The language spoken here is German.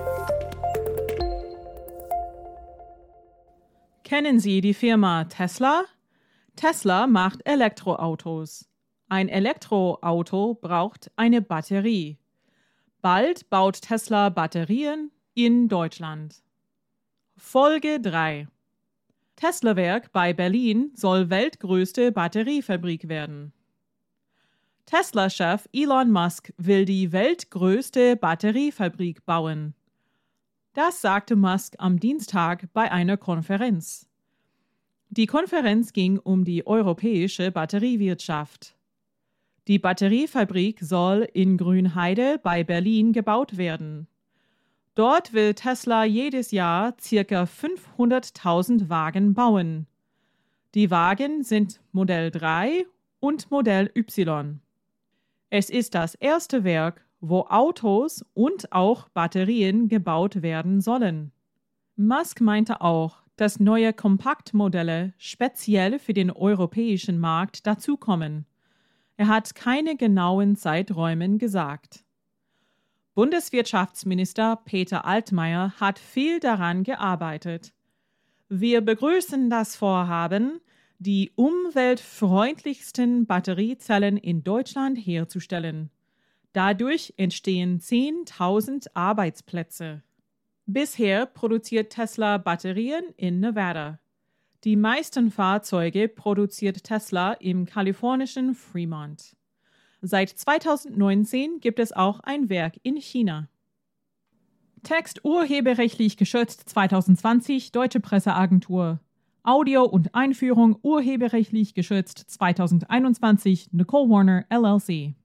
Kennen Sie die Firma Tesla? Tesla macht Elektroautos. Ein Elektroauto braucht eine Batterie. Bald baut Tesla Batterien in Deutschland. Folge 3. Tesla-Werk bei Berlin soll weltgrößte Batteriefabrik werden. Tesla-Chef Elon Musk will die weltgrößte Batteriefabrik bauen. Das sagte Musk am Dienstag bei einer Konferenz. Die Konferenz ging um die europäische Batteriewirtschaft. Die Batteriefabrik soll in Grünheide bei Berlin gebaut werden. Dort will Tesla jedes Jahr ca. 500.000 Wagen bauen. Die Wagen sind Modell 3 und Modell Y. Es ist das erste Werk, wo Autos und auch Batterien gebaut werden sollen. Musk meinte auch, dass neue Kompaktmodelle speziell für den europäischen Markt dazukommen. Er hat keine genauen Zeiträume gesagt. Bundeswirtschaftsminister Peter Altmaier hat viel daran gearbeitet. Wir begrüßen das Vorhaben, die umweltfreundlichsten Batteriezellen in Deutschland herzustellen. Dadurch entstehen 10.000 Arbeitsplätze. Bisher produziert Tesla Batterien in Nevada. Die meisten Fahrzeuge produziert Tesla im kalifornischen Fremont. Seit 2019 gibt es auch ein Werk in China. Text urheberrechtlich geschützt 2020 Deutsche Presseagentur. Audio und Einführung urheberrechtlich geschützt 2021 Nicole Warner LLC.